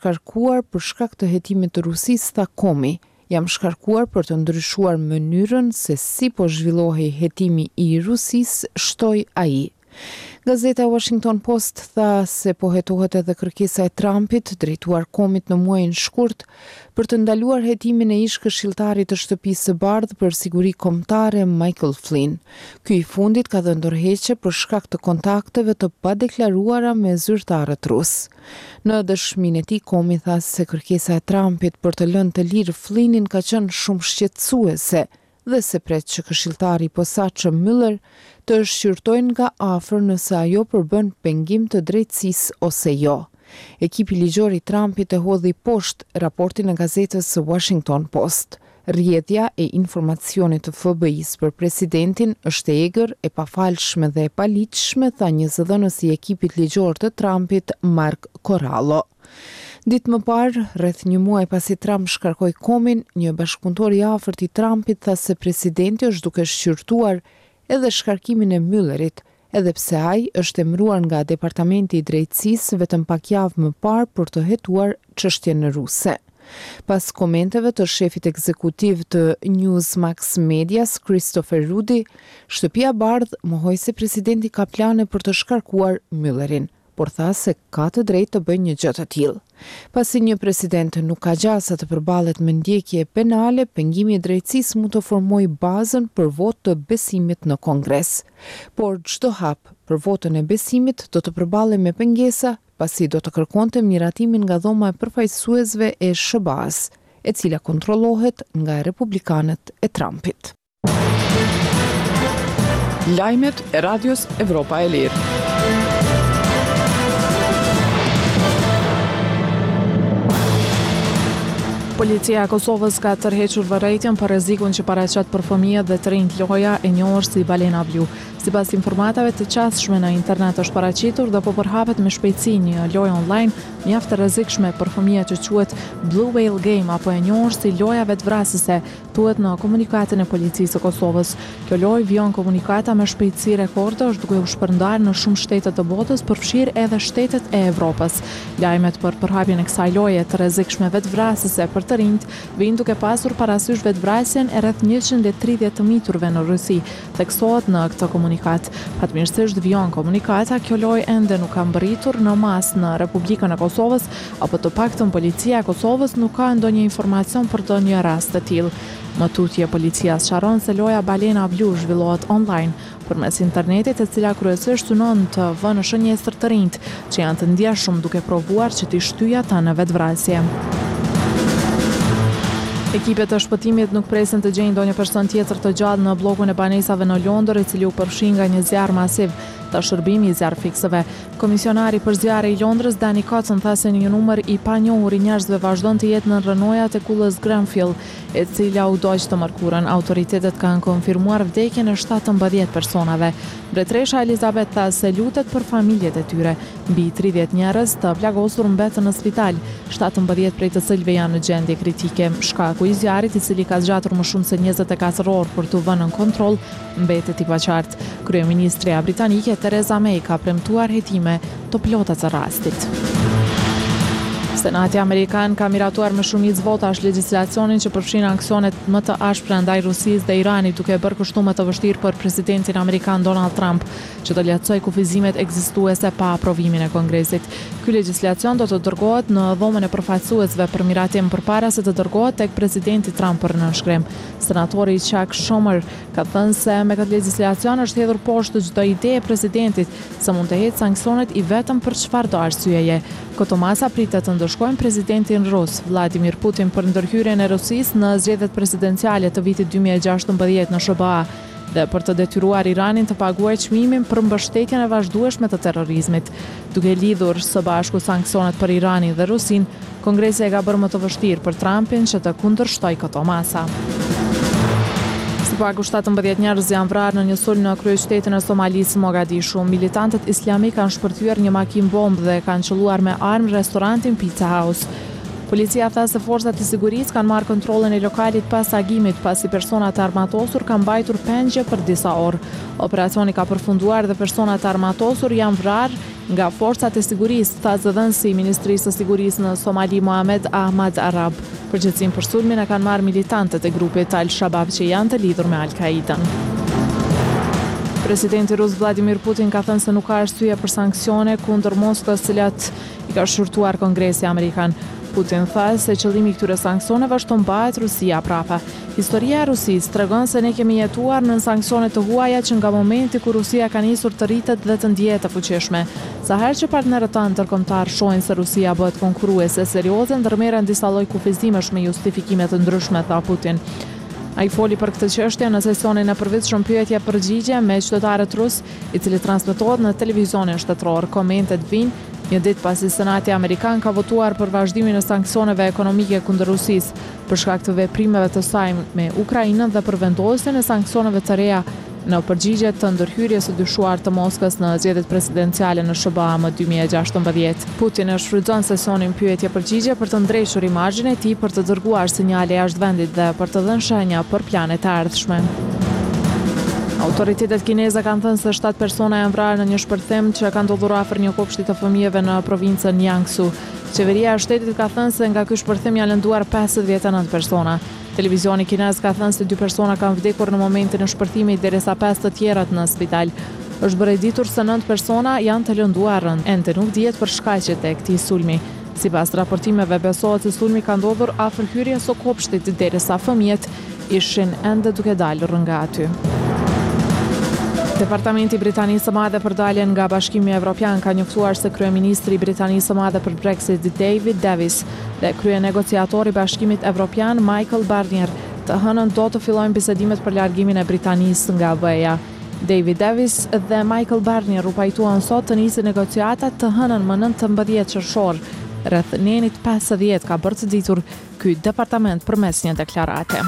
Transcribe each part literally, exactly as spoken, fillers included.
shkarkuar për shkak të hetimit të Rusisë, tha Komi. Jam shkarkuar për të ndryshuar mënyrën se si po zhvillohej hetimi i Rusisë, shtoi ai. Gazeta Washington Post tha se po hetohet edhe kërkesa e Trumpit, drejtuar Komit në muajin shkurt, për të ndaluar hetimin e ish këshilltarit të Shtëpisë së Bardhë për siguri kombëtare Michael Flynn. Ky i fundit ka dhënë ndërheqje për shkak të kontakteve të padeklaruara me zyrtarët rus. Në dëshminë e tij, Komi tha se kërkesa e Trumpit për të lënë të lirë Flynnin ka qenë shumë shqetësuese dhe se pret që këshilltari i posaçëm Mueller të shqyrtojnë nga afër nëse ajo përbën pengim të drejtësisë ose jo. Ekipi ligjor i Trumpit e hodhi poshtë raportin e gazetës Washington Post. Rrjedhja e informacionit të F B I-s për presidentin është e egër, e pafalshme dhe e paligjshme, tha një zëdhënës i ekipit ligjor të Trumpit, Mark Corallo. Ditë më parë, rreth një muaj pasi Trump shkarkoi Komin, një bashkëpunëtor i afërt i Trumpit tha se presidenti është duke shqyrtuar edhe shkarkimin e Muellerit, edhe pse ai është emëruar nga Departamenti i Drejtësisë vetëm pak javë më parë për të hetuar çështjen ruse. Pas komenteve të shefit ekzekutiv të Newsmax Medias, Christopher Rudy, Shtëpia e Bardhë mohoi se presidenti ka plane për të shkarkuar Muellerin, por tha se ka të drejtë të bëjë një gjë të tillë. Pasi një president nuk ka gjasa të përballet me ndjekje penale, pengimi i drejtësisë mund të formojë bazën për votë të besimit në Kongres. Por çdo hap për votën e besimit do të përballej me pengesa, pasi do të kërkonte miratimin nga dhoma e përfaqësuesve e S B A-s, e cila kontrollohet nga republikanët e Trumpit. Lajmet e Radios Evropa e Lirë. Policia e Kosovës ka tërhequr vërejtjen për rrezikun që paraqet për fëmijët dhe të rinjt loja e njohur si balena blu. Sipas informatave të qasshme në internet është paraqitur dhe po përhapet me shpejtësi një lojë online mjaft e rrezikshme për fëmijët që quhet Blue Whale Game apo e njohur si loja vetvrasëse, thuhet në komunikatin e policisë së Kosovës. Kjo lojë vjon komunikata me shpejtësi rekorde, është duke u shpërndarë në shumë shtete të botës, përfshirë edhe shtetet e Evropës. Lajmet për përhapjen e kësaj loje të rrezikshme vetvrasëse për të rinjt vijnë duke pasur parasysh vetvrasjen e rreth njëqind e tridhjetë të miturve në Rusi, theksohet në këtë komunikat. Fatmirësisht vjon komunikata, kjo lojë ende nuk ka mbërritur në masë në Republikën e Kosovës, apo të paktën policia e Kosovës nuk ka ndonjë informacion për ndonjë rast të tillë. Në tutje, policia sqaron se loja balena blu zhvillohet online përmes internetit, e cila kryesisht synon të vënë shënjesër të rinjt që janë të ndjeshëm duke provuar që t'i shtyjë ata në vetvrasje. Ekipet e shpëtimit nuk presin të gjejnë ndonjë person tjetër të gjallë në bllokun e banesave në Londër, i cili u përfshin nga një zjarr masiv të shërbimi i zjarrfiksëve. Komisionari për zjarre i Londrës, Danny Cotton, tha se një numër i panjohur i njerëzve vazhdon të jetë në rrënojat e kullës Grenfell, e cila u doq të mërkurën. Autoritetet kanë konfirmuar vdekjen e shtatëmbëdhjetë personave. Mbretëresha Elizabeth tha se lutet për familjet e tyre. Mbi tridhjetë njerëz të plagosur mbetën në spital, shtatëmbëdhjetë prej të cilëve janë në gjendje kritike. Shkaku i zjarrit, i cili ka zgjatur më shumë se njëzet e katër orë për t'u vënë në kontroll, mbetet i paqartë. Kryeministria britanike Theresa May ka premtuar hetime të plota të rastit. Senati Amerikan ka miratuar me shumicë votash legjislacionin që përfshin anksionet më të ashpra ndaj Rusisë dhe Iranit, duke bërë kështu më të vështirë për presidentin amerikan Donald Trump që të lehtësojë kufizimet ekzistuese pa aprovimin e Kongresit. Ky legjislacion do të dërgohet në dhomën e përfaqësuesve për miratim përpara se të dërgohet tek presidenti Trump për nënshkrim. Senatori Chuck Schumer ka thënë se me këtë legjislacion është hedhur poshtë çdo ide e presidentit se mund të heqë sanksionet i vetëm për çfarëdo arsyeje. Këto masa pritet të ndëshkojnë presidentin rus Vladimir Putin për ndërhyrjen e Rusisë në zgjedhjet presidenciale të vitit dy mijë e gjashtëmbëdhjetë në S B A dhe për të detyruar Iranin të paguajë çmimin për mbështetjen e vazhdueshme të terrorizmit. Duke lidhur së bashku sanksionet për Iranin dhe Rusin, Kongresi e ka bërë më të vështirë për Trumpin që të kundërshtojë këto masa. Pagu shtatëmbëdhjetë njerëz janë vrarë në një sulm në kryeqytetin e Somalisë, Mogadishu. Militantët islamik kanë shpërthyer një makinë bombë dhe kanë qelluar me armë restorantin Pizza House. Policia tha se forcat e sigurisë kanë marrë kontrollin e lokalit pas agimit pasi persona të armatosur kanë mbajtur pengje për disa orë. Operacioni ka përfunduar dhe persona të armatosur janë vrarë nga forcat e sigurisë, tha zëdhënësi i Ministrisë së Sigurisë në Somali Mohamed Ahmad Arab. Përgjegjësinë për sulmin e kanë marrë militantët e grupit Al-Shabaab që janë të lidhur me Al-Qaidën. Presidenti rus Vladimir Putin ka thënë se nuk ka arsye për sanksione kundër Moskës, të cilat i ka shërtuar Kongresi Amerikan. Putin tha se qëllimi i këtyre sanksioneve është të mbahet Rusia prapa. Historia e Rusisë tregon se ne kemi jetuar në sanksione të huaja që nga momenti kur Rusia ka nisur të rritet dhe të ndihet të fuqishme. Sa herë që partnerët tanë ndërkombëtar shohin se Rusia bëhet konkurruese serioze, ndërmerren disa lloj kufizimesh me justifikime të ndryshme, tha Putin. Ai foli për këtë çështje në sesionin e përvitshëm pyetje përgjigje me qytetarët rus, i cili transmetohet në televizionin shtetëror. Komentet vijnë një ditë pasi Senati Amerikan ka votuar për vazhdimin e sanksioneve ekonomike kundër Rusisë për shkak të veprimeve të saj me Ukrainën dhe për vendosjen e sanksioneve të reja në përgjigje të ndërhyrjes së dyshuar të Moskës në zgjedhjet presidenciale në S B A më dy mijë e gjashtëmbëdhjetë. Putin e shfrytëzon sesionin pyetje përgjigje për të ndrejshur imazhin e tij, për të dërguar sinjale jashtë vendit dhe për të dhënë shenja për planet e ardhshme. Autoritetet kineze kanë thënë se shtatë persona janë vrarë në një shpërthim që ka ndodhur afër një kopshti të fëmijëve në provincën Jiangsu. Qeveria e shtetit ka thënë se nga ky shpërthim janë lënduar pesëdhjetë e nëntë persona. Televizioni kinez ka thënë se dy persona kanë vdekur në momentin e shpërthimit derisa pesë të tjerat në spital. Është bërë ditur se nëntë persona janë të lënduar rënd. Ende nuk dihet për shkaqet e këtij sulmi. Sipas raportimeve besohet se sulmi ka ndodhur afër hyrjes së kopshtit derisa fëmijët ishin ende duke dalur nga aty. Departamenti i Britanisë së Madhe për daljen nga Bashkimi Evropian ka njoftuar se kryeministri i Britanisë së Madhe për Brexit David Davis dhe kryenegociatori i Bashkimit Evropian Michael Barnier të hënën do të fillojnë bisedimet për largimin e Britanisë nga B E-ja. David Davis dhe Michael Barnier u pajtuan sot të nisë negociatat të hënën më nëntëmbëdhjetë qershor. Rreth nenit pesëdhjetë ka bërë të ditur ky departament përmes një deklarate.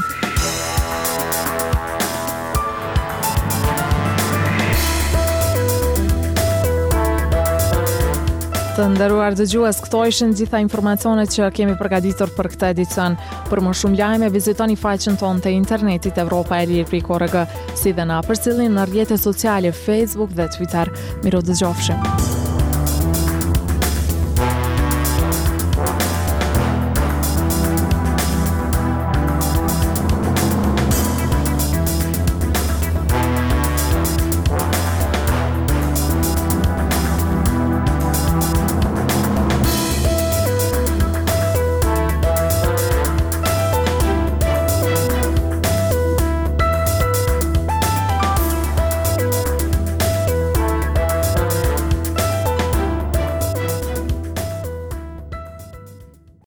Të nderuar dëgjues, këto ishin gjitha informacionet që kemi përgatitur për këtë edicion. Për më shumë lajme, vizitoni faqen tonë të internetit Evropa e Lirë pikë org, si dhe na përcjellni në rrjetet sociale Facebook dhe Twitter. Miro dëgjofshim.